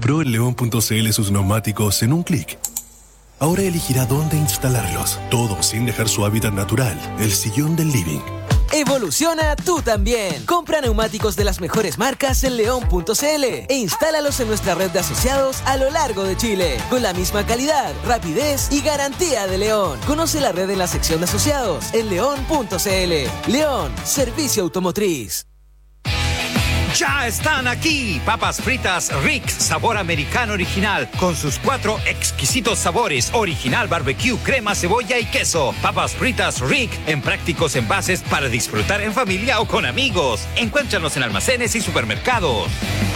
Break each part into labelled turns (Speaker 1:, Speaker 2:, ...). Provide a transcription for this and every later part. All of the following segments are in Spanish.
Speaker 1: compró en León.cl sus neumáticos en un clic. Ahora elegirá dónde instalarlos, todo sin dejar su hábitat natural, el sillón del living.
Speaker 2: Evoluciona tú también. Compra neumáticos de las mejores marcas en León.cl e instálalos en nuestra red de asociados a lo largo de Chile, con la misma calidad, rapidez y garantía de León. Conoce la red en la sección de asociados en León.cl. León, servicio automotriz.
Speaker 3: ¡Ya están aquí! Papas fritas Rick, sabor americano original, con sus 4 exquisitos sabores: original, barbecue, crema, cebolla y queso. Papas fritas Rick, en prácticos envases para disfrutar en familia o con amigos. Encuéntranos en almacenes y supermercados.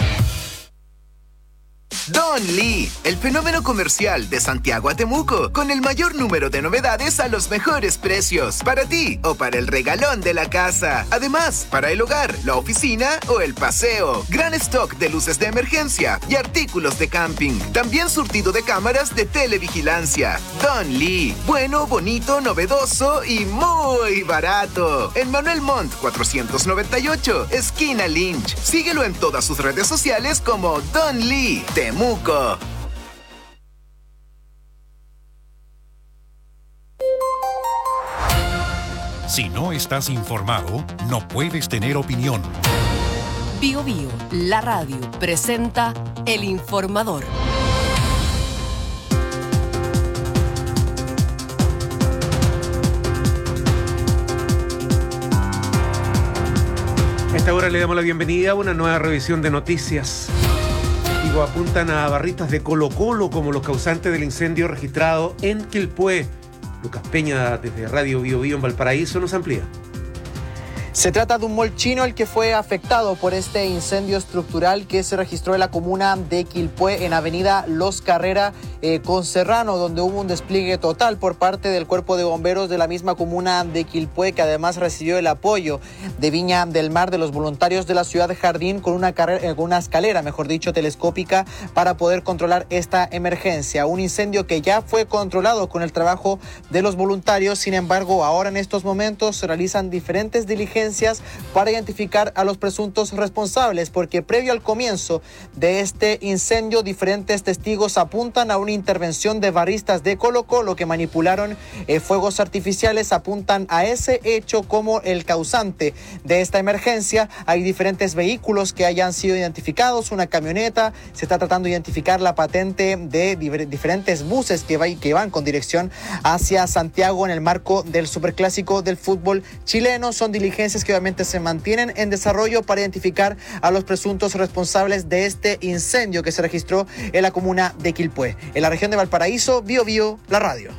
Speaker 4: Don Lee, el fenómeno comercial de Santiago a Temuco, con el mayor número de novedades a los mejores precios, para ti o para el regalón de la casa. Además, para el hogar, la oficina o el paseo. Gran stock de luces de emergencia y artículos de camping. También surtido de cámaras de televigilancia. Don Lee, bueno, bonito, novedoso y muy barato. En Manuel Montt 498, esquina Lynch. Síguelo en todas sus redes sociales como Don Lee Temuco.
Speaker 5: Si no estás informado, no puedes tener opinión.
Speaker 6: Bio Bio, la radio, presenta El Informador.
Speaker 7: A esta hora le damos la bienvenida a una nueva revisión de noticias. Apuntan a barristas de Colo-Colo como los causantes del incendio registrado en Quilpué. Lucas Peña, desde Radio Bio Bio en Valparaíso, nos amplía.
Speaker 8: Se trata de un mall chino el que fue afectado por este incendio estructural que se registró en la comuna de Quilpué, en avenida Los Carrera con Serrano, donde hubo un despliegue total por parte del Cuerpo de Bomberos de la misma comuna de Quilpué, que además recibió el apoyo de Viña del Mar, de los voluntarios de la ciudad de Jardín, con una escalera, telescópica, para poder controlar esta emergencia. Un incendio que ya fue controlado con el trabajo de los voluntarios. Sin embargo, ahora en estos momentos se realizan diferentes diligencias para identificar a los presuntos responsables, porque previo al comienzo de este incendio, diferentes testigos apuntan a una intervención de barristas de Colo-Colo que manipularon fuegos artificiales, apuntan a ese hecho como el causante de esta emergencia. Hay diferentes vehículos que hayan sido identificados, una camioneta, se está tratando de identificar la patente de diferentes buses que van con dirección hacia Santiago en el marco del superclásico del fútbol chileno. Son diligencias que obviamente se mantienen en desarrollo para identificar a los presuntos responsables de este incendio que se registró en la comuna de Quilpué. En la región de Valparaíso, Bio Bio, la radio.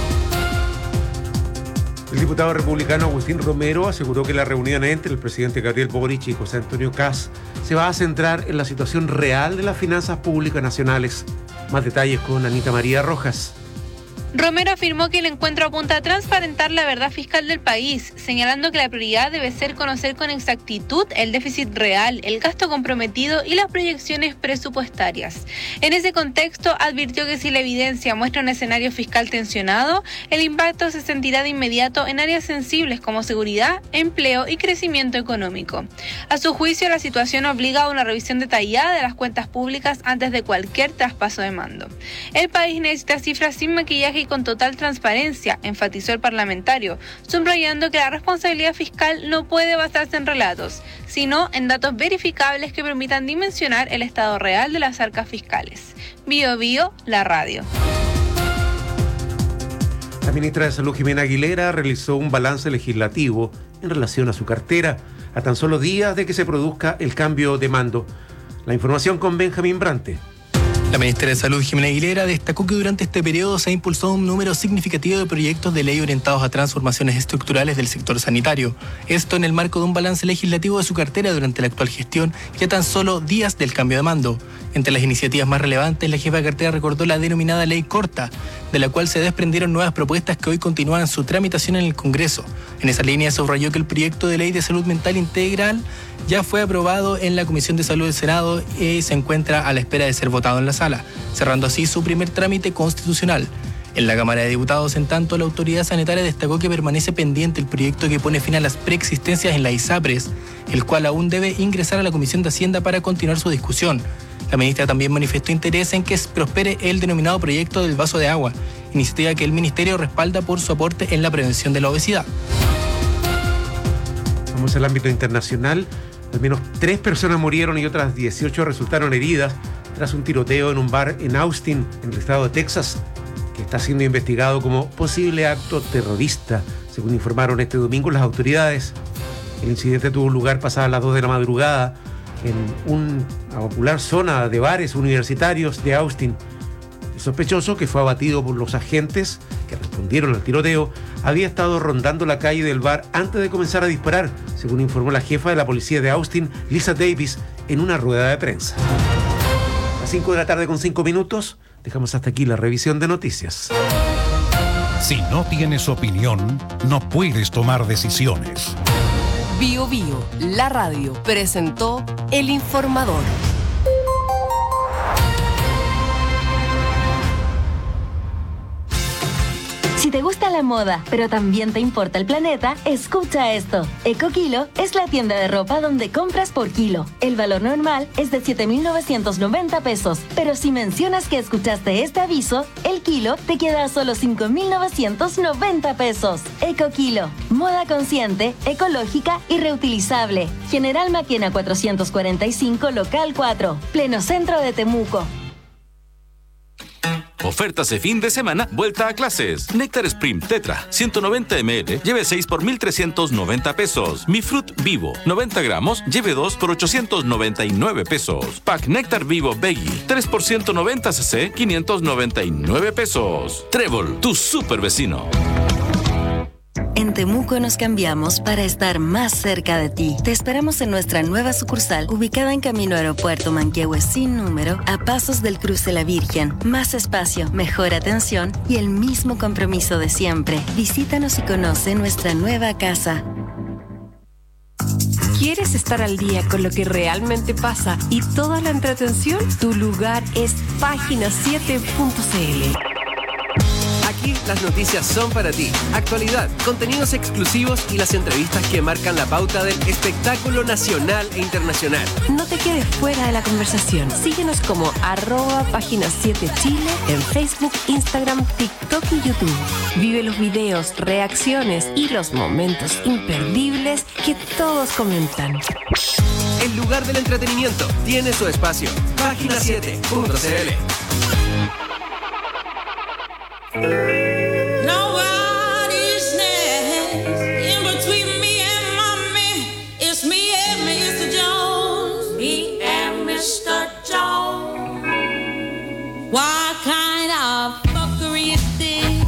Speaker 7: El diputado republicano Agustín Romero aseguró que la reunión entre el presidente Gabriel Boric y José Antonio Kast se va a centrar en la situación real de las finanzas públicas nacionales. Más detalles con Anita María Rojas.
Speaker 9: Romero afirmó que el encuentro apunta a transparentar la verdad fiscal del país, señalando que la prioridad debe ser conocer con exactitud el déficit real, el gasto comprometido y las proyecciones presupuestarias. En ese contexto, advirtió que si la evidencia muestra un escenario fiscal tensionado, el impacto se sentirá de inmediato en áreas sensibles como seguridad, empleo y crecimiento económico. A su juicio, la situación obliga a una revisión detallada de las cuentas públicas antes de cualquier traspaso de mando. El país necesita cifras sin maquillaje y con total transparencia, enfatizó el parlamentario, subrayando que la responsabilidad fiscal no puede basarse en relatos, sino en datos verificables que permitan dimensionar el estado real de las arcas fiscales. Bio Bio, la radio.
Speaker 7: La ministra de Salud, Jimena Aguilera, realizó un balance legislativo en relación a su cartera, a tan solo días de que se produzca el cambio de mando. La información con Benjamín Brante.
Speaker 10: La ministra de Salud, Jimena Aguilera, destacó que durante este periodo se ha impulsado un número significativo de proyectos de ley orientados a transformaciones estructurales del sector sanitario. Esto en el marco de un balance legislativo de su cartera durante la actual gestión y a tan solo días del cambio de mando. Entre las iniciativas más relevantes, la jefa de cartera recordó la denominada Ley Corta, de la cual se desprendieron nuevas propuestas que hoy continúan su tramitación en el Congreso. En esa línea subrayó que el proyecto de ley de salud mental integral ya fue aprobado en la Comisión de Salud del Senado y se encuentra a la espera de ser votado en la sala, cerrando así su primer trámite constitucional. En la Cámara de Diputados, en tanto, la autoridad sanitaria destacó que permanece pendiente el proyecto que pone fin a las preexistencias en la ISAPRES, el cual aún debe ingresar a la Comisión de Hacienda para continuar su discusión. La ministra también manifestó interés en que prospere el denominado proyecto del vaso de agua, iniciativa que el ministerio respalda por su aporte en la prevención de la obesidad.
Speaker 7: Vamos al ámbito internacional. Al menos 3 personas murieron y otras 18 resultaron heridas tras un tiroteo en un bar en Austin, en el estado de Texas, que está siendo investigado como posible acto terrorista, según informaron este domingo las autoridades. El incidente tuvo lugar pasadas las 2 de la madrugada en una popular zona de bares universitarios de Austin. El sospechoso, que fue abatido por los agentes que respondieron al tiroteo, había estado rondando la calle del bar antes de comenzar a disparar, según informó la jefa de la policía de Austin, Lisa Davis, en una rueda de prensa. A las 5 de la tarde con 5 minutos, dejamos hasta aquí la revisión de noticias.
Speaker 5: Si no tienes opinión, no puedes tomar decisiones.
Speaker 6: Bio Bio, la radio, presentó El Informador.
Speaker 11: Si te gusta la moda, pero también te importa el planeta, escucha esto. EcoKilo es la tienda de ropa donde compras por kilo. El valor normal es de 7,990 pesos, pero si mencionas que escuchaste este aviso, el kilo te queda a solo 5,990 pesos. EcoKilo, moda consciente, ecológica y reutilizable. General Maquena 445, local 4, pleno centro de Temuco.
Speaker 12: Ofertas de fin de semana, vuelta a clases. Néctar Sprint Tetra, 190 ml, lleve 6 por 1,390 pesos. Mi Fruit Vivo, 90 gramos, lleve 2 por 899 pesos. Pack Néctar Vivo Veggie, 3 por 190 cc, 599 pesos. Trébol, tu super vecino.
Speaker 11: En Temuco nos cambiamos para estar más cerca de ti. Te esperamos en nuestra nueva sucursal, ubicada en Camino Aeropuerto Manquehue sin número, a pasos del Cruce La Virgen. Más espacio, mejor atención y el mismo compromiso de siempre. Visítanos y conoce nuestra nueva casa.
Speaker 13: ¿Quieres estar al día con lo que realmente pasa y toda la entretención? Tu lugar es Página7.cl.
Speaker 14: Aquí las noticias son para ti. Actualidad, contenidos exclusivos y las entrevistas que marcan la pauta del espectáculo nacional e internacional.
Speaker 13: No te quedes fuera de la conversación. Síguenos como @Página7Chile en Facebook, Instagram, TikTok y YouTube. Vive los videos, reacciones y los momentos imperdibles que todos comentan.
Speaker 14: El lugar del entretenimiento tiene su espacio. Página7.cl.
Speaker 15: Nobody's next in between me and mommy. It's me and Mr. Jones. Me and Mr. Jones. What kind of fuckery is this?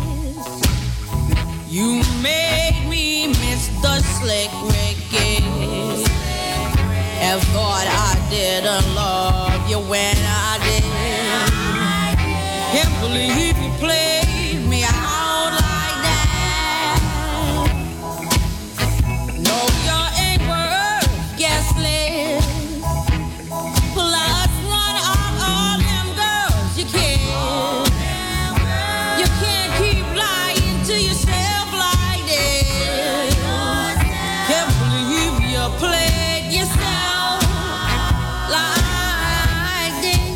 Speaker 15: You made me Mr. Slick Ricky. And thought I didn't love you when I did. Can't believe you played me out like that. No, you ain't worth guessing. Plus one of all them girls you can't. You can't keep lying to yourself like this. Can't believe you played yourself like this.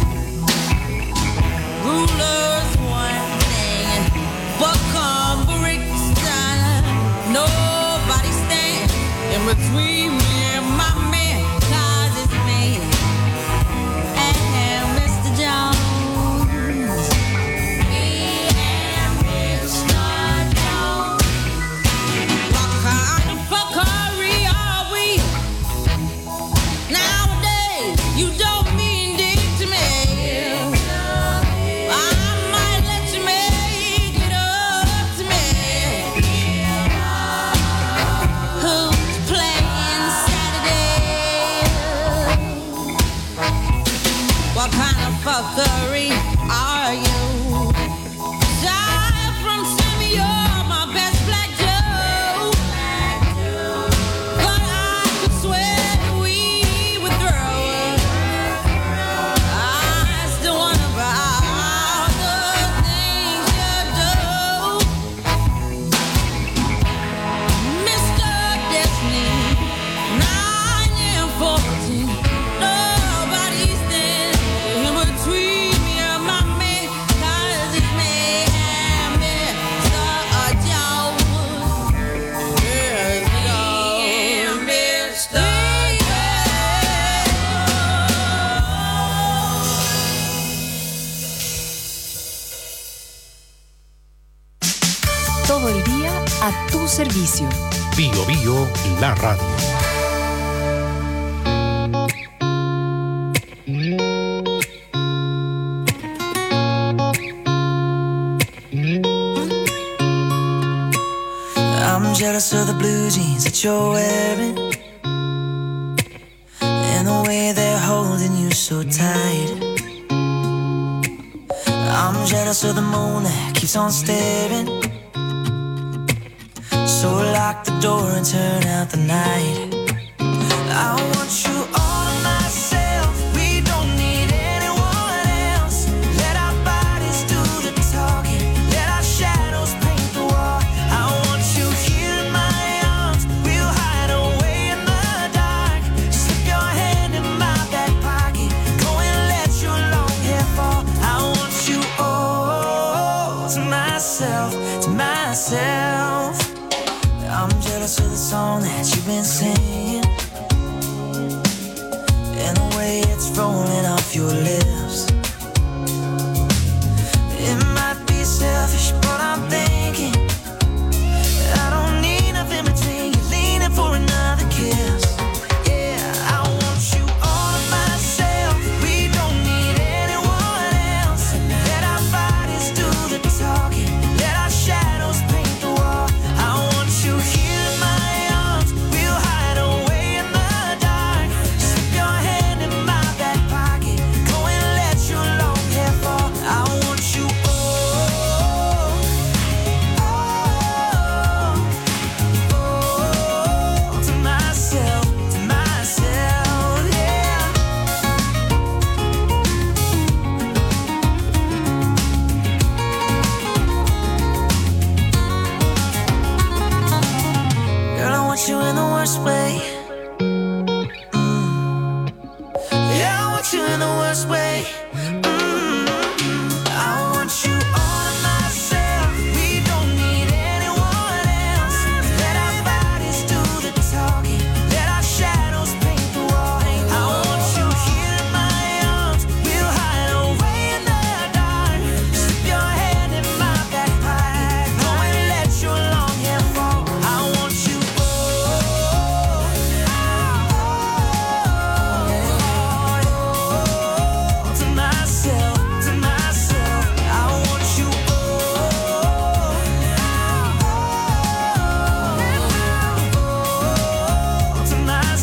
Speaker 15: Rulers one thing, but come Brixton, nobody stands in between me and my man, 'cause it's me and Mr. Jones. Me and Mr. Jones. What kind of fuckery are we? Nowadays, you don't mean dick to me. I might let you make it up to me. Who's playing Saturday? What kind of fuckery are you? Die from Sammy, you're my best black Joe. But I could swear we would throw it. I still wonder about the things you do. Mr. Destiny, 9 and 14. Nobody stands
Speaker 6: Todo el día a tu servicio.
Speaker 5: Bio Bio, la radio.
Speaker 16: I'm jealous of the blue jeans that you're wearing, and the way they're holding you so tight. I'm jealous of the moon that keeps on staring, so lock the door and turn out the night. I want you all to myself, we don't need anyone else. Let our bodies do the talking, let our shadows paint the wall. I want you here in my arms, we'll hide away in the dark. Slip your hand in my back pocket, go and let your long hair fall. I want you all to myself, to myself. I'm jealous of the song that you've been singing, and the way it's rolling off your lips. It might be selfish, but I'm thinking I don't need nothing between you, leaning for another kiss. Yeah, I want you all to myself, we don't need anyone else. Let our bodies do the talking, let our shadows paint the wall. I want you here in my arms, we'll hide away in the dark. Slip your hand in my back pocket, go and let your long hair fall. I want you all to myself, yeah. Girl, I want you in the worst way. Yeah, I want you in the worst way. I want you all to myself, we don't need anyone else. Let our bodies do the talking, let our shadows paint the wall. I want you here in my arms, we'll hide away in the dark. Slip your hand in my back pocket, go and let your long hair fall. I want you to myself, to myself. I want you to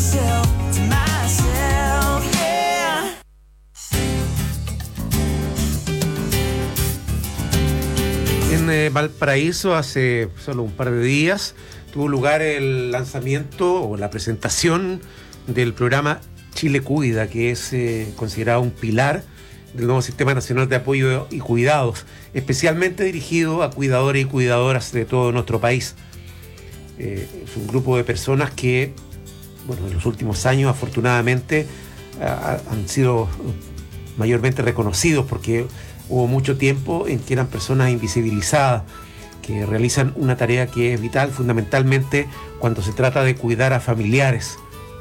Speaker 16: myself, yeah.
Speaker 7: En Valparaíso, hace solo un par de días, tuvo lugar el lanzamiento o la presentación del programa Chile Cuida, que es considerado un pilar del nuevo Sistema Nacional de Apoyo y Cuidados, especialmente dirigido a cuidadores y cuidadoras de todo nuestro país. Es un grupo de personas que, bueno, en los últimos años, afortunadamente, han sido mayormente reconocidos, porque hubo mucho tiempo en que eran personas invisibilizadas, que realizan una tarea que es vital, fundamentalmente cuando se trata de cuidar a familiares.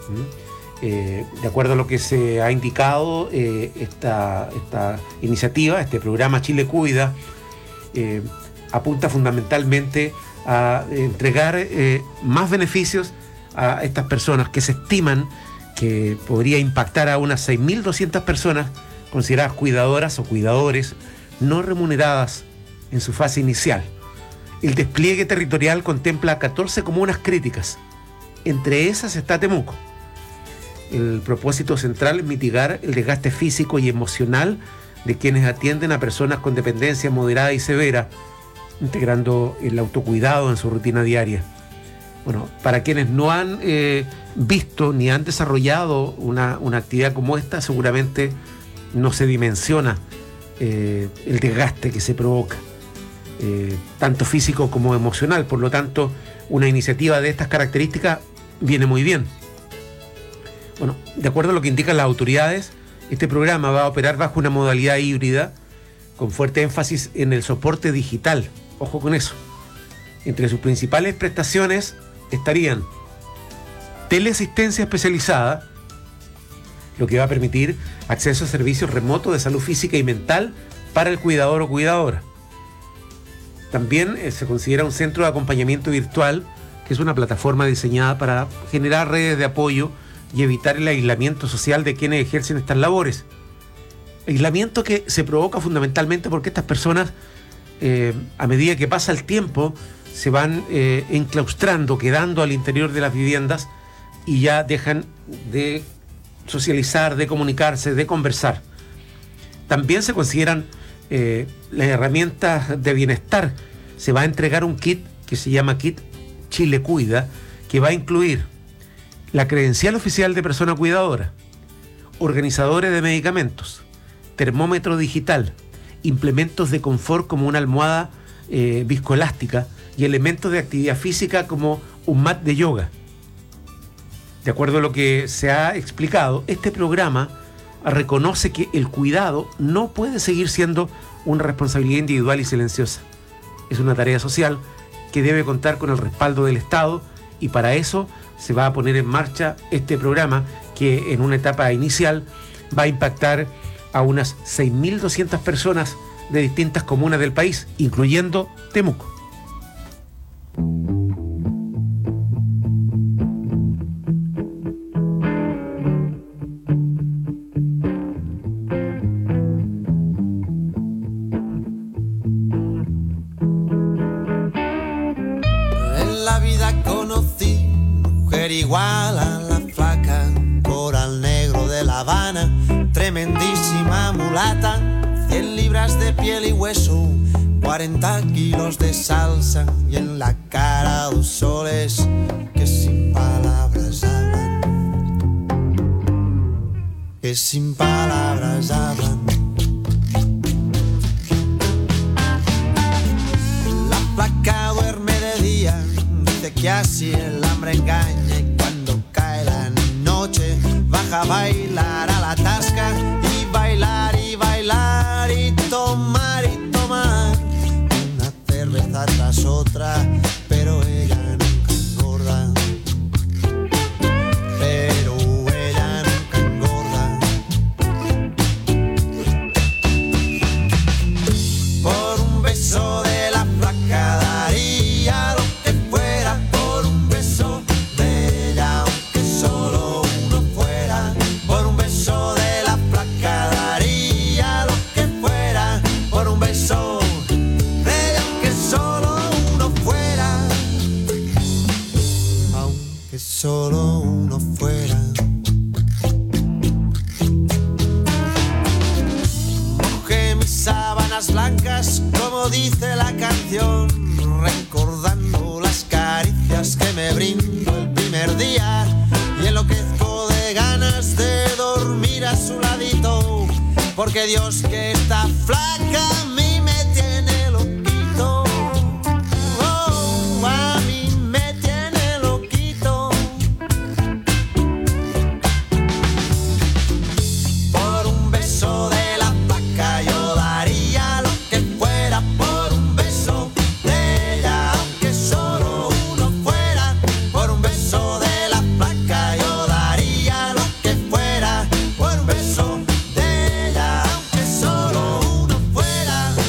Speaker 7: De acuerdo a lo que se ha indicado, esta iniciativa, este programa Chile Cuida, apunta fundamentalmente a entregar más beneficios a estas personas, que se estiman que podría impactar a unas 6.200 personas consideradas cuidadoras o cuidadores no remuneradas en su fase inicial. El despliegue territorial contempla 14 comunas críticas. Entre esas está Temuco. El propósito central es mitigar el desgaste físico y emocional de quienes atienden a personas con dependencia moderada y severa, integrando el autocuidado en su rutina diaria. Bueno, para quienes no han visto ni han desarrollado una actividad como esta, seguramente no se dimensiona el desgaste que se provoca, tanto físico como emocional. Por lo tanto, una iniciativa de estas características viene muy bien. Bueno, de acuerdo a lo que indican las autoridades, este programa va a operar bajo una modalidad híbrida con fuerte énfasis en el soporte digital. Ojo con eso. Entre sus principales prestaciones estarían teleasistencia especializada, lo que va a permitir acceso a servicios remotos de salud física y mental para el cuidador o cuidadora. También se considera un centro de acompañamiento virtual, que es una plataforma diseñada para generar redes de apoyo y evitar el aislamiento social de quienes ejercen estas labores. Aislamiento que se provoca fundamentalmente porque estas personas, a medida que pasa el tiempo, se van enclaustrando, quedando al interior de las viviendas y ya dejan de socializar, de comunicarse, de conversar. También se consideran las herramientas de bienestar. Se va a entregar un kit que se llama Kit Chile Cuida, que va a incluir la credencial oficial de persona cuidadora, organizadores de medicamentos, termómetro digital, implementos de confort como una almohada viscoelástica y elementos de actividad física como un mat de yoga. De acuerdo a lo que se ha explicado, este programa reconoce que el cuidado no puede seguir siendo una responsabilidad individual y silenciosa. Es una tarea social que debe contar con el respaldo del Estado, y para eso se va a poner en marcha este programa que en una etapa inicial va a impactar a unas 6.200 personas de distintas comunas del país, incluyendo Temuco.
Speaker 16: Igual a la flaca, coral negro de La Habana, tremendísima mulata, 100 libras de piel y hueso, 40 kilos de salsa y en la cara 2 soles que sin palabras hablan, que sin palabras hablan. La flaca duerme de día, dice que así el hambre engaña, baja a bailar a la tasca y bailar y bailar y tomar una cerveza tras otra, pero ella nunca engorda, pero ella nunca engorda. Por un beso de la flaca daría lo que fuera, por un beso de ella, aunque solo solo uno fuera. Mojé mis sábanas blancas, como dice la canción, recordando las caricias que me brindó el primer día, y enloquezco de ganas de dormir a su ladito, porque Dios que está flaca a mí me tiene loquito. Oh, a mí me tiene loquito. Por un beso de la flaca yo daría lo que fuera, por un beso de ella, aunque solo uno fuera. Por un beso de la flaca yo daría lo que fuera, por un beso de ella, aunque solo uno fuera.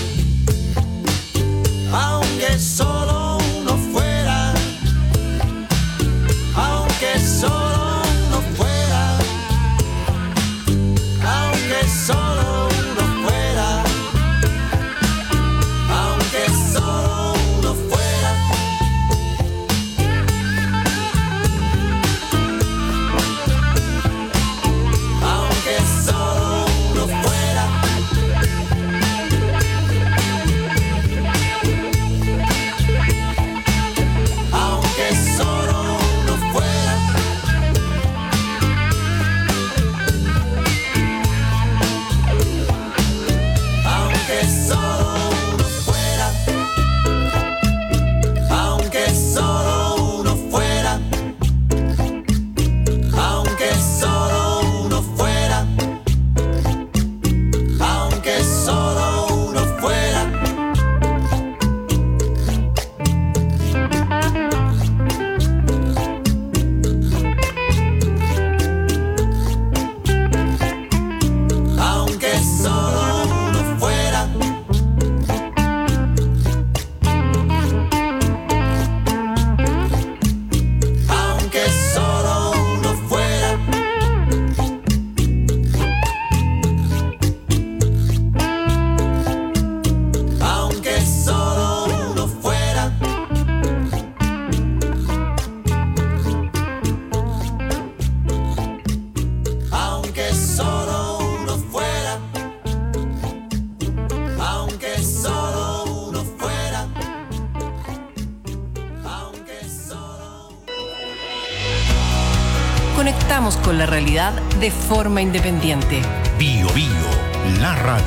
Speaker 6: conectamos con la realidad de forma independiente.
Speaker 5: Bio Bio, la radio.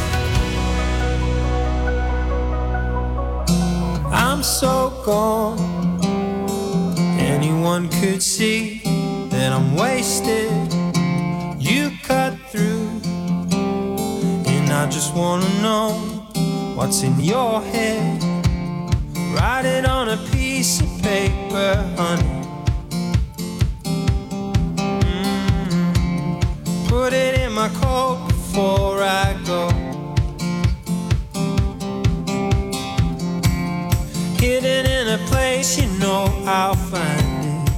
Speaker 16: I'm so gone. Anyone could see that I'm wasted. You cut through, and I just wanna know what's in your head. Write it on a piece of paper, honey. Put it in my coat before I go. Hidden in a place you know I'll find it.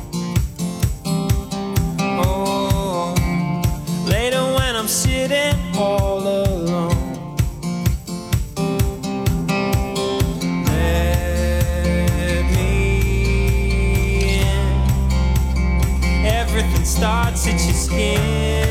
Speaker 16: Oh, later when I'm sitting all alone, let me in. Everything starts at your skin.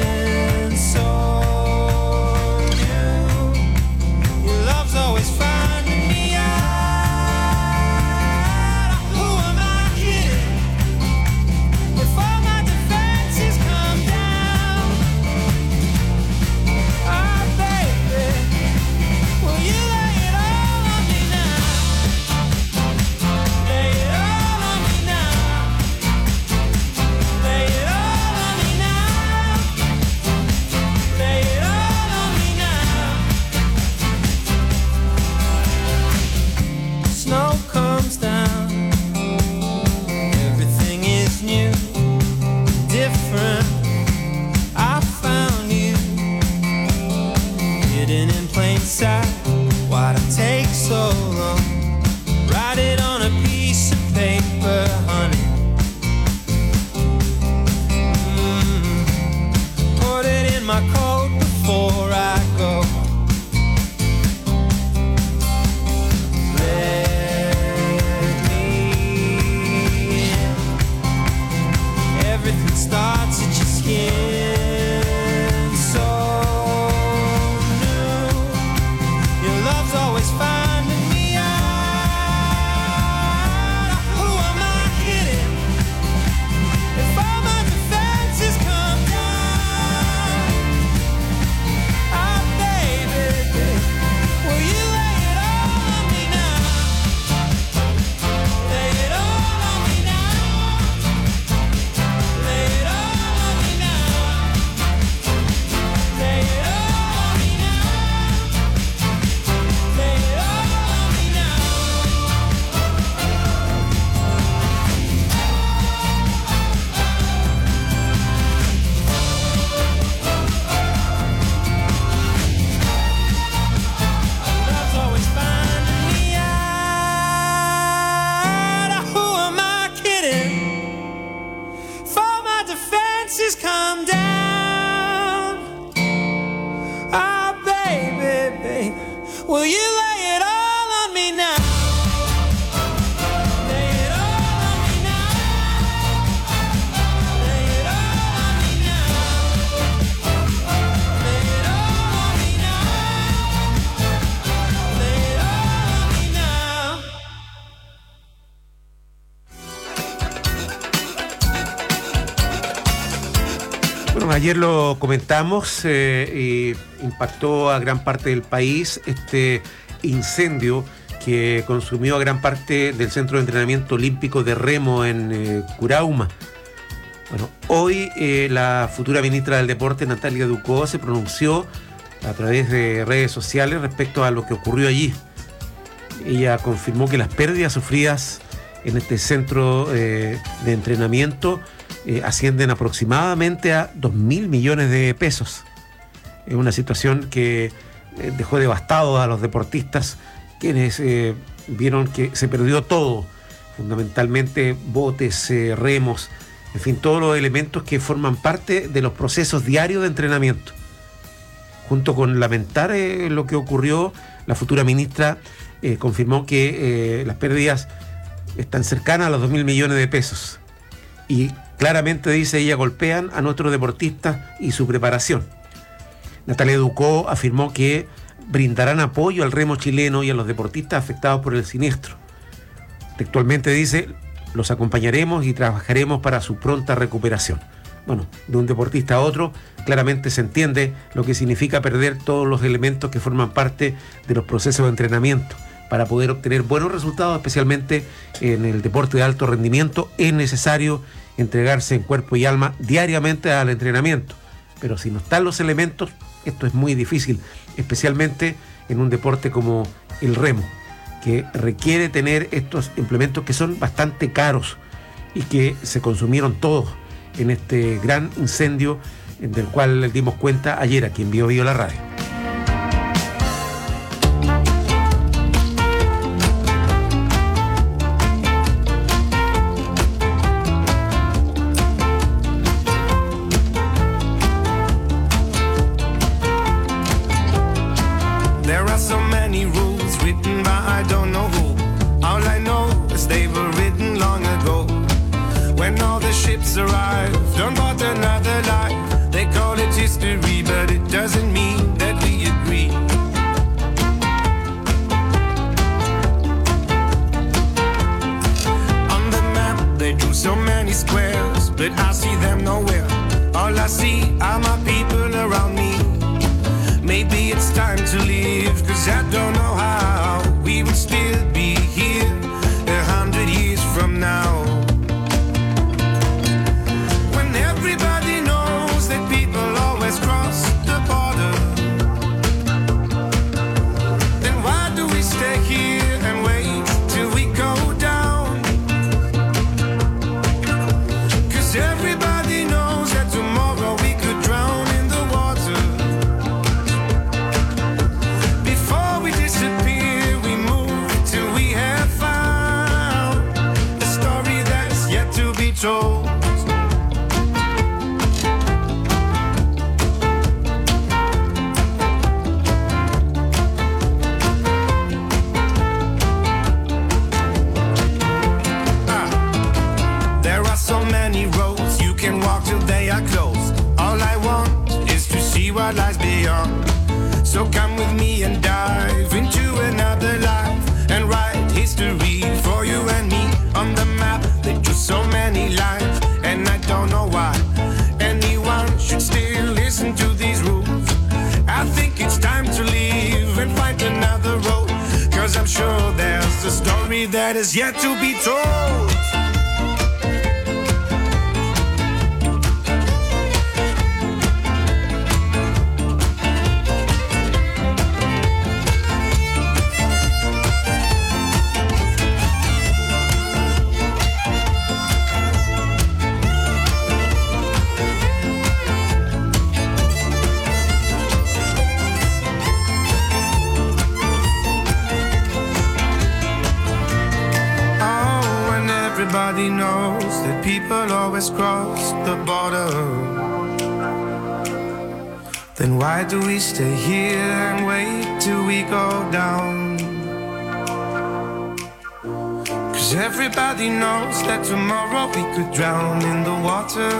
Speaker 16: Why'd it take so long? Write it on a piece of paper, honey. Put it in my coat before I go. Let me in. Everything starts at your skin. Always finding me out. Who am I kidding? If all my defenses come down, baby, will you lay it all on me now? Lay it all on me now. Lay it all on me now. Lay it all. Come down, baby, will you lay it all on me now? Lay it all on me now. Lay it all on me now. Lay it all on me now. Lay it all on me now.
Speaker 7: Bueno, ayer lo comentamos y impactó a gran parte del país este incendio que consumió a gran parte del Centro de Entrenamiento Olímpico de Remo en Curauma. Bueno, hoy la futura ministra del Deporte, Natalia Ducó, se pronunció a través de redes sociales respecto a lo que ocurrió allí. Ella confirmó que las pérdidas sufridas en este centro de entrenamiento ascienden aproximadamente a 2.000 millones de pesos. Es una situación que dejó devastados a los deportistas, quienes vieron que se perdió todo, fundamentalmente botes, remos, en fin, todos los elementos que forman parte de los procesos diarios de entrenamiento. Junto con lamentar lo que ocurrió, la futura ministra confirmó que las pérdidas están cercanas a los 2.000 millones de pesos. Y claramente, dice ella, golpean a nuestros deportistas y su preparación. Natalia Ducó afirmó que brindarán apoyo al remo chileno y a los deportistas afectados por el siniestro. Textualmente dice: los acompañaremos y trabajaremos para su pronta recuperación. Bueno, de un deportista a otro, claramente se entiende lo que significa perder todos los elementos que forman parte de los procesos de entrenamiento. Para poder obtener buenos resultados, especialmente en el deporte de alto rendimiento, es necesario entregarse en cuerpo y alma diariamente al entrenamiento. Pero si no están los elementos, esto es muy difícil, especialmente en un deporte como el remo, que requiere tener estos implementos que son bastante caros y que se consumieron todos en este gran incendio del cual les dimos cuenta ayer aquí en Bio Bio la radio.
Speaker 17: There are so many rules written by I don't know who. All I know is they were written long ago. When all the ships arrive, don't want another life. They call it history, but it doesn't mean that we agree. On the map, they drew so many squares, but I see them nowhere. All I see are my people around me. Maybe it's time to leave, 'cause I don't know how we would still be here 100 years from now. When everybody knows that people always cross the border, then why do we stay here and wait till we go down? 'Cause everybody knows that tomorrow we could drown in the water. Before we disappear, we move till we have found a story that's yet to be told. There are so many roads you can walk till they are closed. All I want is to see what lies beyond. So come with me and dive into another life and write history for you and me. On the map they drew so many lines, and I don't know why anyone should still listen to these rules. I think it's time to leave and find another road, 'cause I'm sure there's a story that is yet to be told. Everybody knows that people always cross the border. Then why do we stay here and wait till we go down? 'Cause everybody knows that tomorrow we could drown in the water.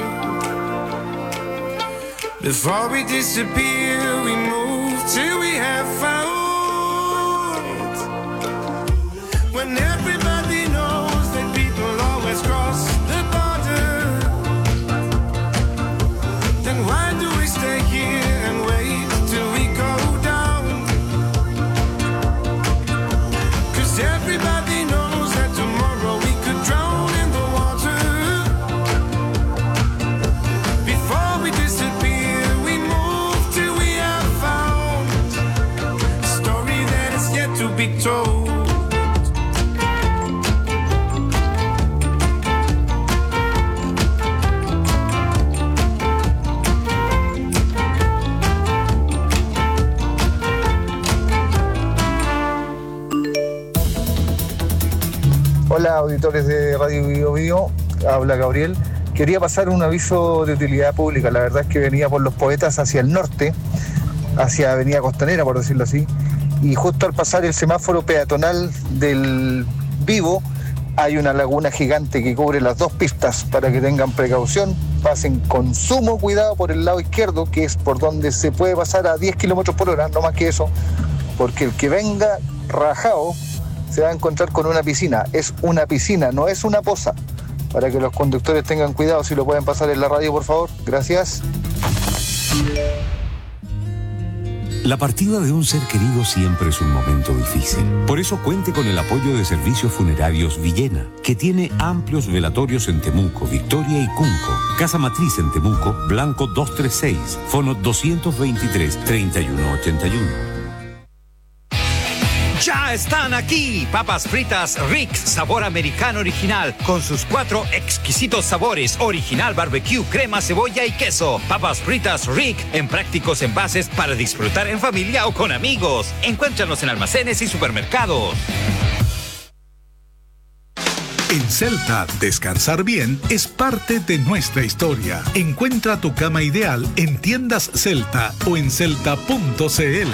Speaker 17: Before we disappear, we move till we have found. When everybody knows that people always cross the border, then why do we stay here and wait till we go down? 'Cause everybody knows that tomorrow we could drown in the water. Before we disappear, we move till we have found a story that is yet to be told.
Speaker 18: Hola, auditores de Radio Bio Bio, habla Gabriel. Quería pasar un aviso de utilidad pública. La verdad es que venía por Los Poetas hacia el norte, hacia Avenida Costanera, por decirlo así, y justo al pasar el semáforo peatonal del Vivo hay una laguna gigante que cubre las dos pistas. Para que tengan precaución, pasen con sumo cuidado por el lado izquierdo, que es por donde se puede pasar a 10 kilómetros por hora, no más que eso, porque el que venga rajado se va a encontrar con una piscina. Es una piscina, no es una poza. Para que los conductores tengan cuidado, si lo pueden pasar en la radio, por favor. Gracias.
Speaker 19: La partida de un ser querido siempre es un momento difícil. Por eso cuente con el apoyo de Servicios Funerarios Villena, que tiene amplios velatorios en Temuco, Victoria y Cunco. Casa Matriz en Temuco, Blanco 236, fono 223-3181.
Speaker 3: Ya están aquí, papas fritas Rick's sabor americano original, con sus 4 exquisitos sabores: original barbecue, crema, cebolla y queso. Papas fritas Rick en prácticos envases para disfrutar en familia o con amigos. Encuéntranos en almacenes y supermercados.
Speaker 20: En Celta, descansar bien es parte de nuestra historia. Encuentra tu cama ideal en tiendas Celta o en celta.cl.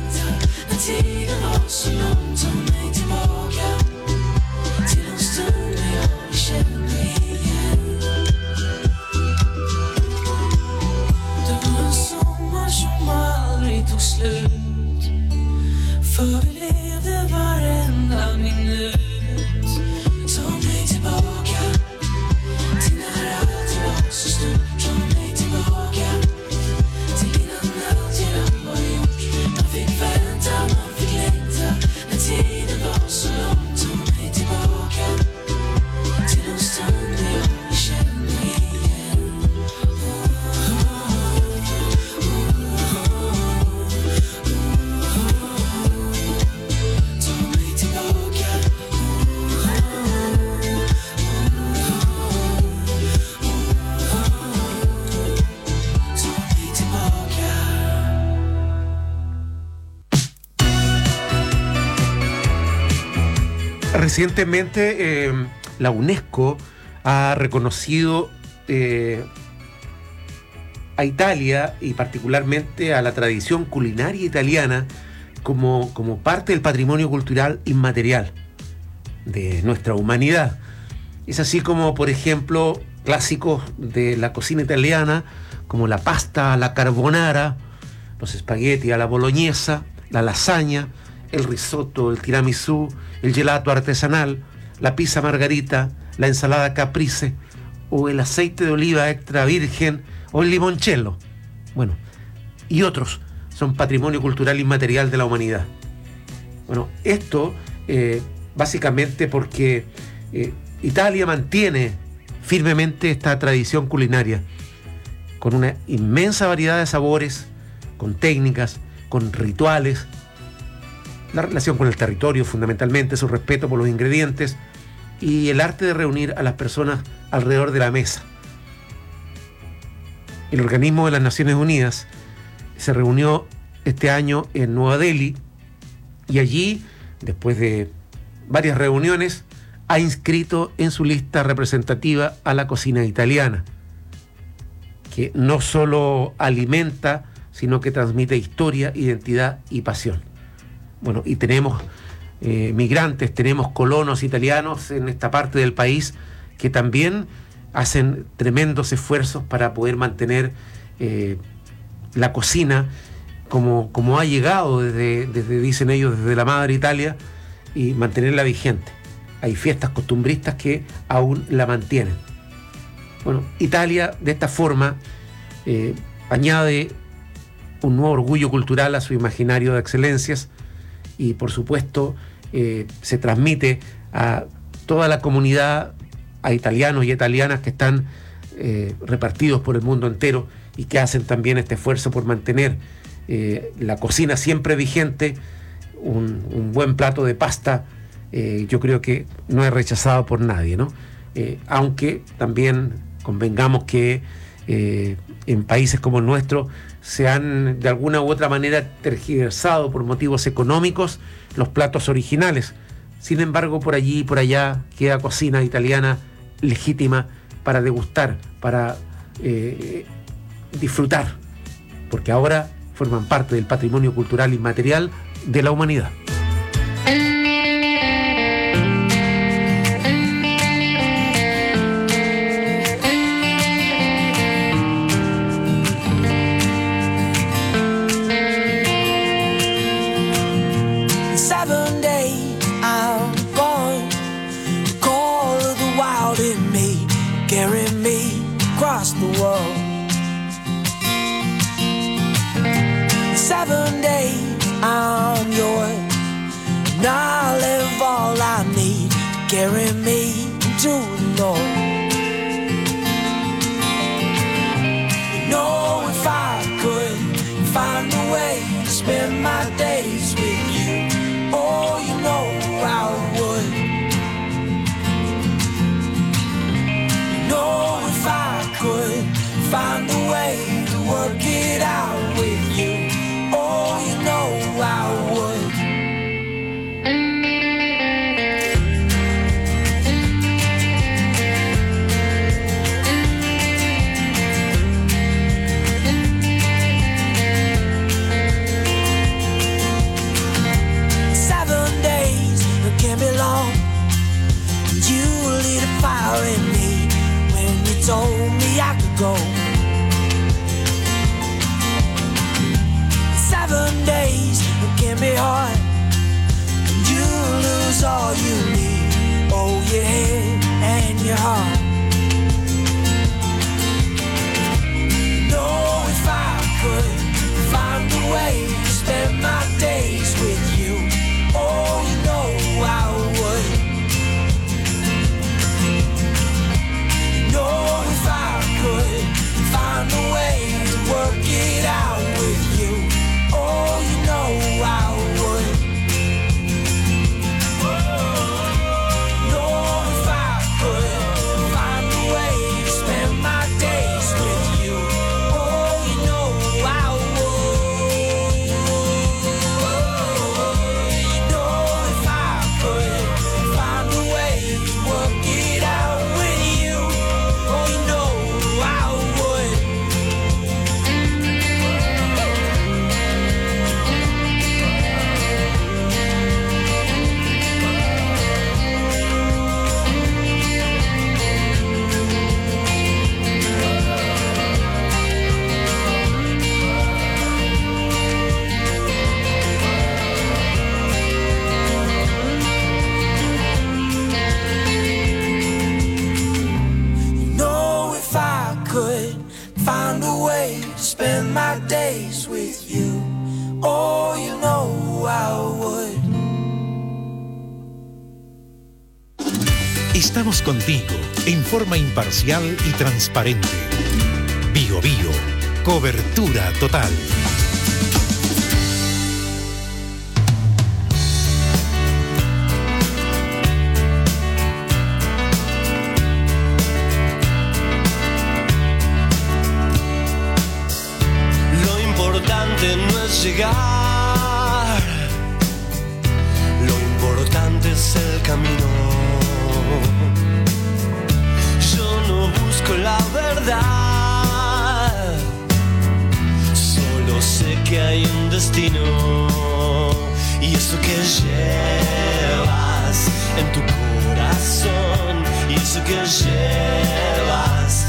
Speaker 16: Tiden var så långt, ta mig tillbaka till en stund
Speaker 7: Recientemente la UNESCO ha reconocido a Italia y particularmente a la tradición culinaria italiana como parte del patrimonio cultural inmaterial de nuestra humanidad. Es así como, por ejemplo, clásicos de la cocina italiana como la pasta a la carbonara, los espagueti a la boloñesa, la lasaña, el risotto, el tiramisù, el gelato artesanal, la pizza margarita, la ensalada caprese o el aceite de oliva extra virgen o el limoncello. Bueno, y otros son patrimonio cultural inmaterial de la humanidad. Bueno, esto básicamente porque Italia mantiene firmemente esta tradición culinaria con una inmensa variedad de sabores, con técnicas, con rituales, la relación con el territorio fundamentalmente, su respeto por los ingredientes y el arte de reunir a las personas alrededor de la mesa. El organismo de las Naciones Unidas se reunió este año en Nueva Delhi y allí, después de varias reuniones, ha inscrito en su lista representativa a la cocina italiana, que no solo alimenta, sino que transmite historia, identidad y pasión. Bueno, y tenemos migrantes, tenemos colonos italianos en esta parte del país que también hacen tremendos esfuerzos para poder mantener la cocina como ha llegado desde, dicen ellos, desde la madre Italia, y mantenerla vigente. Hay fiestas costumbristas que aún la mantienen. Bueno, Italia de esta forma añade un nuevo orgullo cultural a su imaginario de excelencias y por supuesto se transmite a toda la comunidad, a italianos y italianas que están repartidos por el mundo entero y que hacen también este esfuerzo por mantener la cocina siempre vigente. Un buen plato de pasta yo creo que no es rechazado por nadie, ¿no? Aunque también convengamos que en países como el nuestro se han de alguna u otra manera tergiversado por motivos económicos los platos originales. Sin embargo, por allí y por allá queda cocina italiana legítima para degustar, para disfrutar, porque ahora forman parte del patrimonio cultural inmaterial de la humanidad.
Speaker 16: The world. 7 days I'm yours, and I'll live all I need. Carry me to the Lord. You know, if I could find a way to spend my days with you, oh, you know I would. You know, if I could find a way to work it out with you, oh, you know I would. Told me I could go. 7 days can be hard, and you lose all you need. Oh, your head and your heart. No, if I could find a way to spend my days with you, oh, you know I would. No, if I could find a way to work it out with you, oh, you know I would.
Speaker 5: Estamos contigo en forma imparcial y transparente. Bio Bio, cobertura total.
Speaker 16: Lo importante no es llegar, lo importante es el camino. Yo no busco la verdad, solo sé que hay un destino. Y eso que llevas en tu corazón, y eso que llevas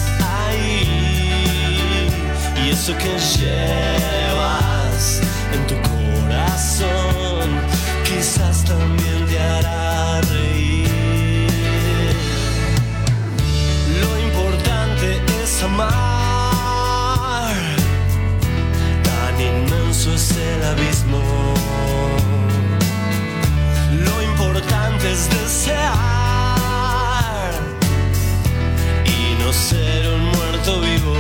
Speaker 16: ahí, y eso que llevas en tu corazón, quizás también te hará reír. Lo importante es amar, tan inmenso es el abismo. Lo importante es desear y no ser un muerto vivo.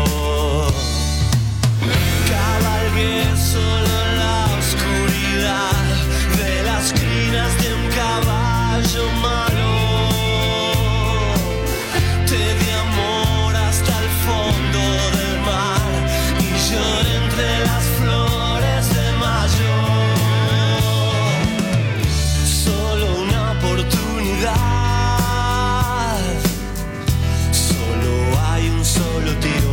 Speaker 16: Cabalgué solo en la oscuridad de las crinas de un caballo malo. Te di amor hasta el fondo del mar y lloré entre las flores de mayo. Solo una oportunidad, solo hay un solo tiro.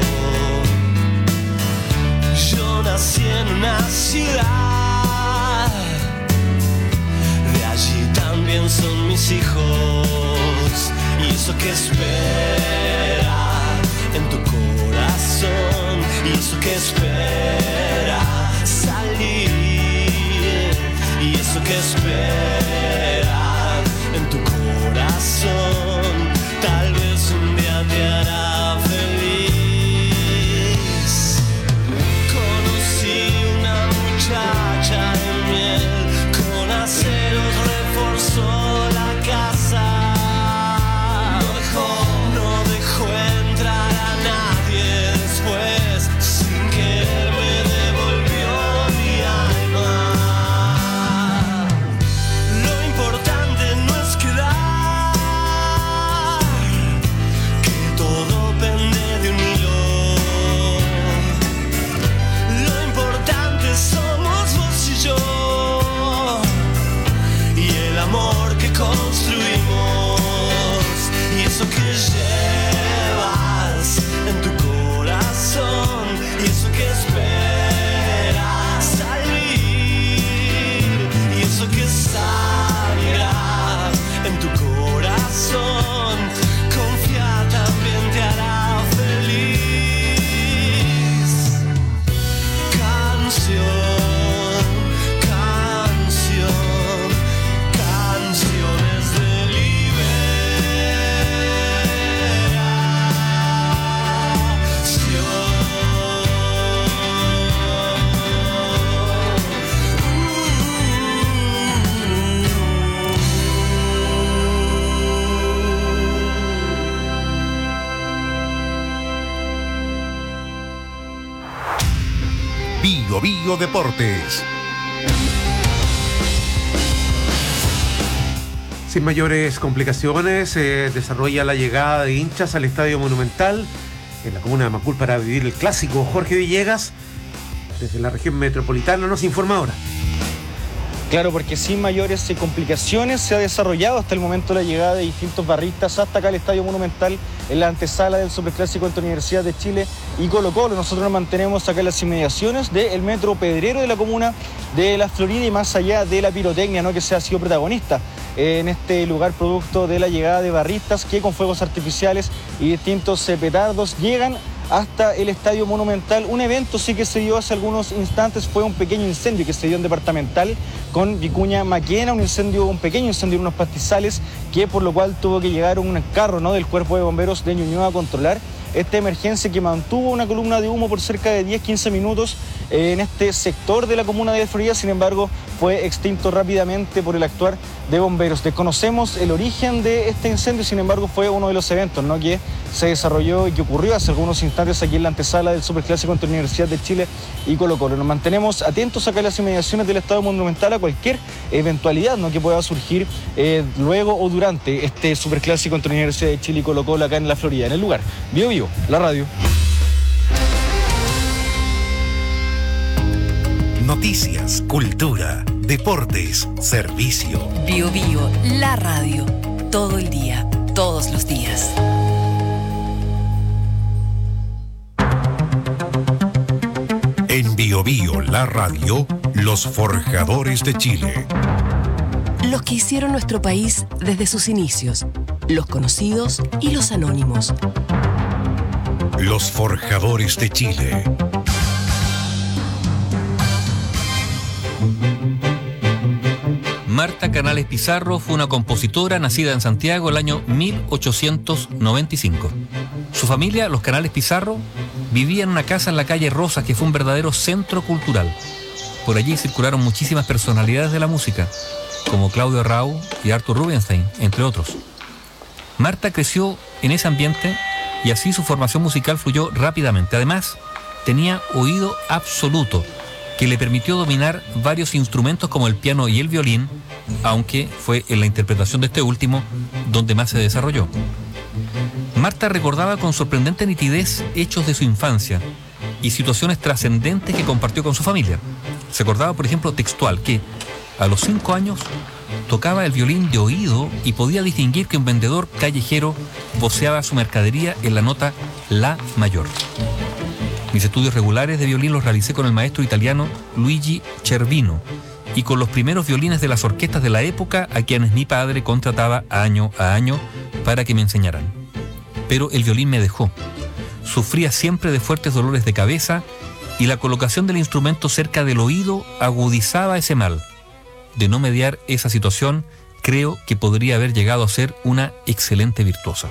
Speaker 16: Yo nací en una ciudad, de allí también son mis hijos. Y eso que espera en tu corazón, y eso que espera salir, y eso que espera en tu corazón, tal vez un día te hará feliz. Conocí una muchacha de miel, con aceros reforzó la casa. No dejó entrar a nadie después, sin querer me devolvió mi alma. Lo importante no es quedar, que todo pende de un hilo. Lo importante somos vos y yo, y el amor que construimos, y eso que llevas en tu corazón, y eso que esperas salir, y eso que sangra en tu corazón, confía, también te hará feliz. Canción, canción, canciones de
Speaker 5: Bio Bio Deportes.
Speaker 7: Sin mayores complicaciones, se desarrolla la llegada de hinchas al Estadio Monumental en la comuna de Macul para vivir el clásico. Jorge Villegas, desde la región metropolitana, nos informa ahora.
Speaker 21: Claro, porque sin mayores complicaciones se ha desarrollado hasta el momento la llegada de distintos barristas hasta acá al Estadio Monumental en la antesala del Superclásico entre Universidad de Chile y Colo-Colo. Nosotros nos mantenemos acá en las inmediaciones del Metro Pedrero de la comuna de La Florida y más allá de la pirotecnia, ¿no?, que se ha sido protagonista en este lugar producto de la llegada de barristas que con fuegos artificiales y distintos petardos llegan hasta el Estadio Monumental. Un evento sí que se dio hace algunos instantes, fue un pequeño incendio que se dio en Departamental con Vicuña Maquena, un pequeño incendio en unos pastizales que por lo cual tuvo que llegar un carro, ¿no?, del Cuerpo de Bomberos de Ñuñoa a controlar. esta emergencia que mantuvo una columna de humo por cerca de 10-15 minutos en este sector de la comuna de Florida. Sin embargo, fue extinto rápidamente por el actuar de bomberos. Desconocemos el origen de este incendio, sin embargo, fue uno de los eventos, ¿no?, que se desarrolló y que ocurrió hace algunos instantes aquí en la antesala del Superclásico entre Universidad de Chile y Colo-Colo. Nos mantenemos atentos acá en las inmediaciones del Estadio Monumental a cualquier eventualidad, ¿no?, que pueda surgir luego o durante este Superclásico entre Universidad de Chile y Colo-Colo acá en la Florida, en el lugar. Bio Bio, la radio.
Speaker 5: Noticias, cultura, deportes, servicio.
Speaker 6: Bio Bio, la radio. Todo el día, todos los días.
Speaker 5: En Bio Bio, la radio, los forjadores de Chile.
Speaker 6: Los que hicieron nuestro país desde sus inicios. Los conocidos y los anónimos.
Speaker 5: Los forjadores de Chile.
Speaker 1: Marta Canales Pizarro fue una compositora nacida en Santiago el año 1895. Su familia, los Canales Pizarro, vivía en una casa en la calle Rosas, que fue un verdadero centro cultural. Por allí circularon muchísimas personalidades de la música, como Claudio Arrau y Arthur Rubinstein, entre otros. Marta creció en ese ambiente y así su formación musical fluyó rápidamente. Además, tenía oído absoluto, que le permitió dominar varios instrumentos como el piano y el violín, aunque fue en la interpretación de este último donde más se desarrolló. Marta recordaba con sorprendente nitidez hechos de su infancia y situaciones trascendentes que compartió con su familia. Se acordaba, por ejemplo, textual, que a los 5 años tocaba el violín de oído y podía distinguir que un vendedor callejero voceaba su mercadería en la nota La mayor. Mis estudios regulares de violín los realicé con el maestro italiano Luigi Cervino y con los primeros violines de las orquestas de la época, a quienes mi padre contrataba año a año para que me enseñaran. Pero el violín me dejó. Sufría siempre de fuertes dolores de cabeza y la colocación del instrumento cerca del oído agudizaba ese mal. De no mediar esa situación, creo que podría haber llegado a ser una excelente virtuosa.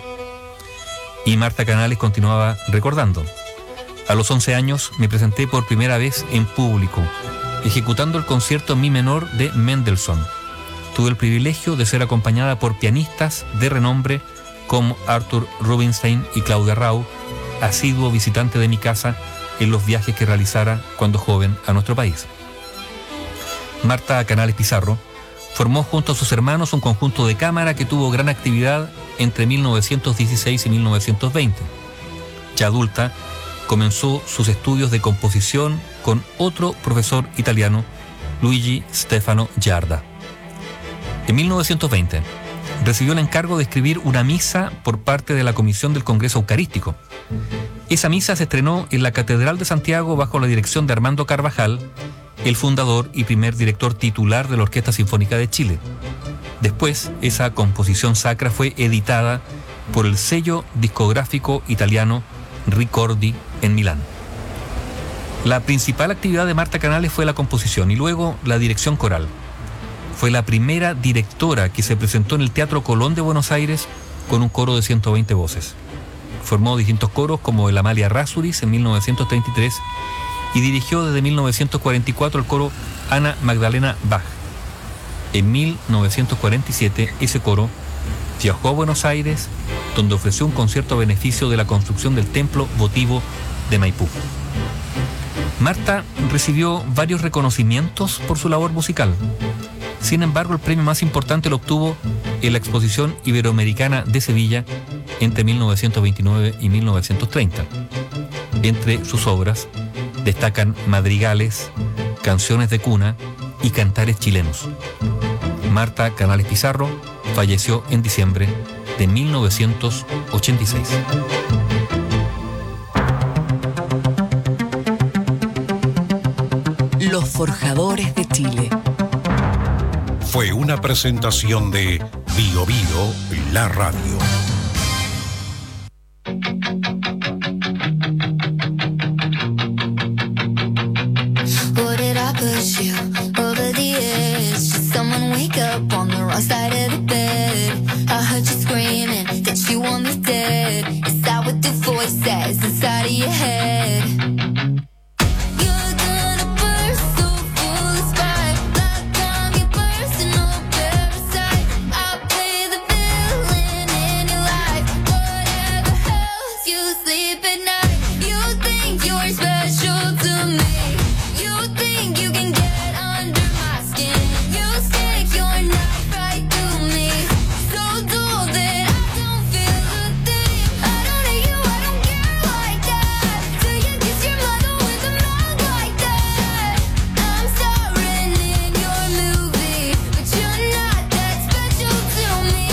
Speaker 1: Y Marta Canales continuaba recordando: a los 11 años me presenté por primera vez en público, ejecutando el concierto en mi menor de Mendelssohn. Tuve el privilegio de ser acompañada por pianistas de renombre como Arthur Rubinstein y Claudio Arrau, asiduo visitante de mi casa en los viajes que realizara cuando joven a nuestro país. Marta Canales Pizarro formó junto a sus hermanos un conjunto de cámara que tuvo gran actividad entre 1916 y 1920. Ya adulta, comenzó sus estudios de composición con otro profesor italiano, Luigi Stefano Giarda. En 1920, recibió el encargo de escribir una misa por parte de la Comisión del Congreso Eucarístico. Esa misa se estrenó en la Catedral de Santiago bajo la dirección de Armando Carvajal, el fundador y primer director titular de la Orquesta Sinfónica de Chile. Después, esa composición sacra fue editada por el sello discográfico italiano Ricordi en Milán. La principal actividad de Marta Canales fue la composición y luego la dirección coral. Fue la primera directora que se presentó en el Teatro Colón de Buenos Aires con un coro de 120 voces. Formó distintos coros como el Amalia Rasuris en 1933 y dirigió desde 1944 el coro Ana Magdalena Bach. En 1947 ese coro viajó a Buenos Aires, donde ofreció un concierto a beneficio de la construcción del templo votivo de Maipú. Marta recibió varios reconocimientos por su labor musical. Sin embargo, el premio más importante lo obtuvo en la Exposición Iberoamericana de Sevilla entre 1929 y 1930. Entre sus obras destacan madrigales, canciones de cuna y cantares chilenos. Marta Canales Pizarro falleció en diciembre de 1986.
Speaker 6: Los forjadores de Chile.
Speaker 5: Fue una presentación de Bio Bio, la radio.
Speaker 15: Or did I push you over the edge? Someone we
Speaker 2: wake up on the wrong side of the bed. I heard you screaming that you want me dead. Is that what the voice says inside of your head? You're gonna burst so full of spite, like I'm your personal parasite. I'll pay the villain in your life, whatever helps you sleep at night. You think you're special to me. You think you can get under my skin. You stick your knife right through me, so dull that I don't feel a thing. I don't hate you, I don't care like that. Till you kiss your mother with a mouth like that. I'm starring in your movie, but you're not that special to me.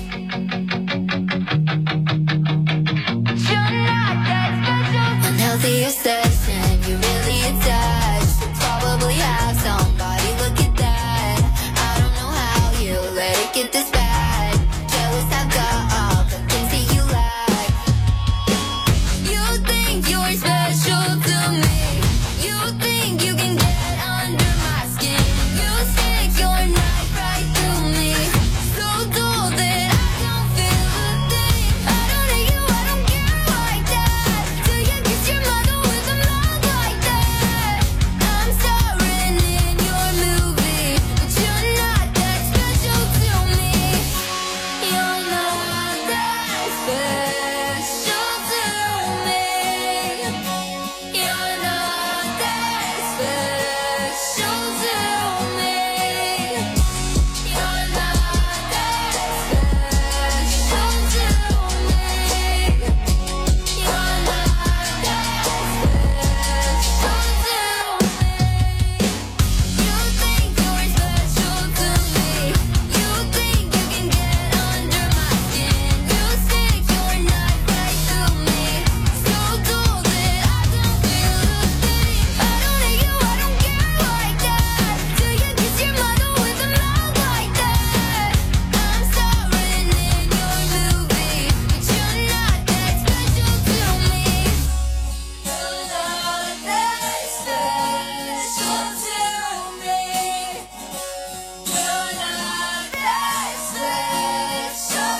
Speaker 2: You're not that special. Unhealthy obsession, you're really attached. You probably have somebody, look at that. I don't know how you let it get this bad. Jealous, I've got all the things that you lack. You think you're special to me. You think you can get under my skin. You stick your knife right through me, so dull that I don't feel a thing. I don't hate you, I don't care like that. Till you kiss your mother with a mouth like that. I'm starring in your movie, but you're not that special to me. You're not that special to me. You're not that special to me. You're not that special to me. You're not that special to me. You think you're special to me. You think you can get under my skin. You stick your knife right through me, so dull that I don't feel a thing. I don't hate you, I don't care like that. Till you kiss your mother with a mouth like that. I'm starring in your movie, but you're not that special to me. You're not that special to me. You're not that special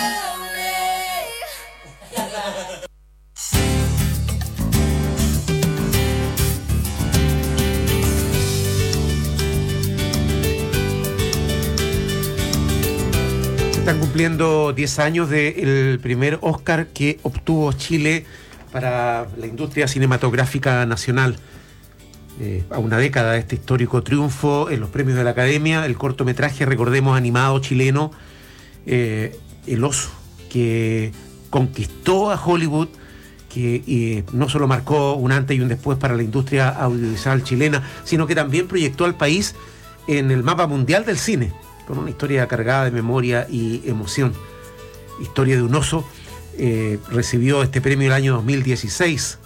Speaker 2: to me.
Speaker 7: Se están cumpliendo 10 años del primer Oscar que obtuvo Chile para la industria cinematográfica nacional. A una década de este histórico triunfo en los premios de la Academia, el cortometraje, recordemos, animado chileno, El Oso, que conquistó a Hollywood, que no solo marcó un antes y un después para la industria audiovisual chilena, sino que también proyectó al país en el mapa mundial del cine, con una historia cargada de memoria y emoción. Historia de un oso. Recibió este premio el año 2016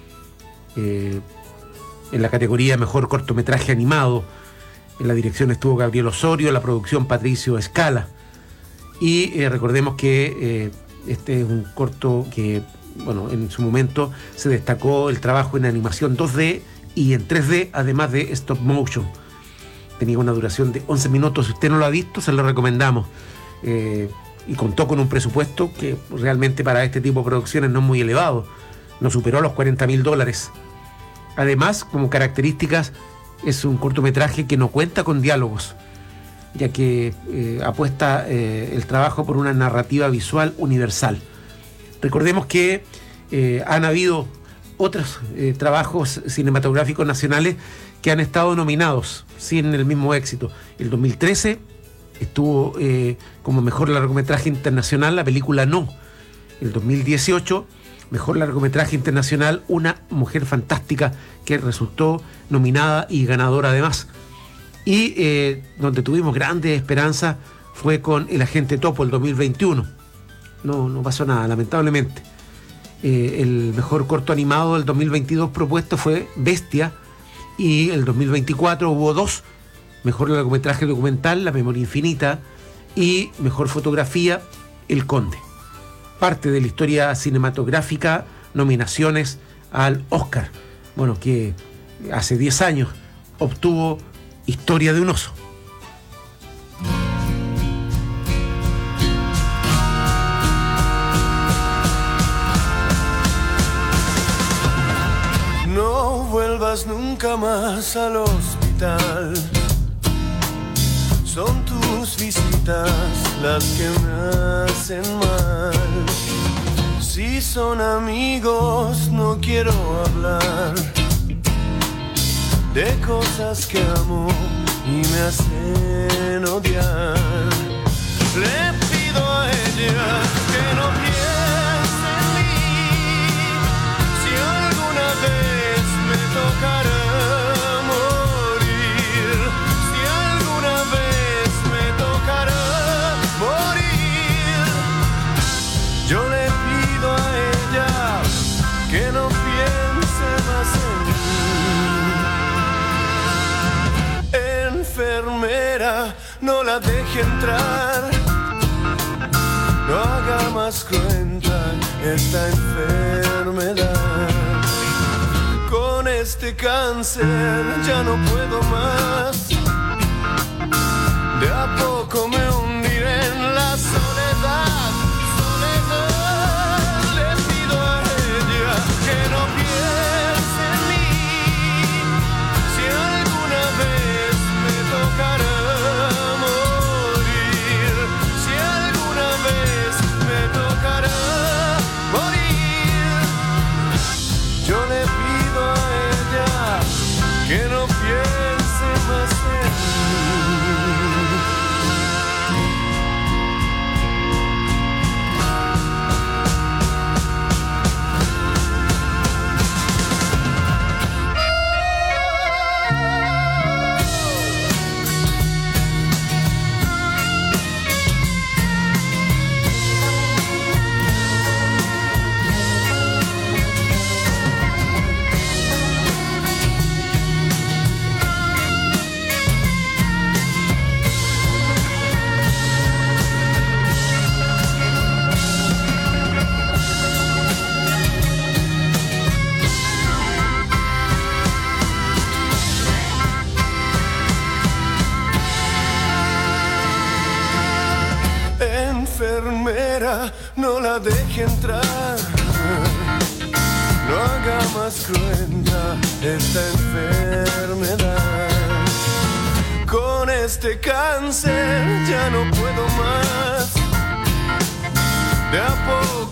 Speaker 7: en la categoría Mejor Cortometraje Animado. En la dirección estuvo Gabriel Osorio, la producción Patricio Escala. Y recordemos que este es un corto que, bueno, en su momento se destacó el trabajo en animación 2D y en 3D, además de stop motion. Tenía una duración de 11 minutos. Si usted no lo ha visto, se lo recomendamos. Y contó con un presupuesto que realmente para este tipo de producciones no es muy elevado. No superó los $40.000. Además, como características, es un cortometraje que no cuenta con diálogos, ya que apuesta el trabajo por una narrativa visual universal. Recordemos que han habido otros trabajos cinematográficos nacionales que han estado nominados sin el mismo éxito. El 2013 estuvo como mejor largometraje internacional la película No. El 2018, mejor largometraje internacional, Una mujer fantástica, que resultó nominada y ganadora además. Y donde tuvimos grandes esperanzas fue con El Agente Topo, el 2021. No pasó nada, lamentablemente. El mejor corto animado del 2022 propuesto fue Bestia, y el 2024 hubo dos: mejor largometraje documental, La Memoria Infinita, y mejor fotografía, El Conde. Parte de la historia cinematográfica, nominaciones al Oscar, bueno, que hace 10 años obtuvo Historia de un oso.
Speaker 17: vas nunca más al hospital. Son tus visitas las que me hacen mal. Si son amigos no quiero hablar de cosas que amo y me hacen odiar. Le pido a ella que no piense en mí. Si alguna vez me tocará morir, si alguna vez me tocará morir, yo le pido a ella que no piense más en mí. Enfermera, no la deje entrar, no haga más cruenta esta enfermedad. Con este cáncer ya no puedo más, de a poco me hundiré en la soledad. Soledad, le pido a ella que no piense en mí. Si alguna vez me tocará morir, si alguna vez me tocará morir, yo le pido a ella que no piense más en mí. Enfermera, no la deje entrar, no haga más cruenta esta enfermedad. Con este cáncer ya no puedo más, de a poco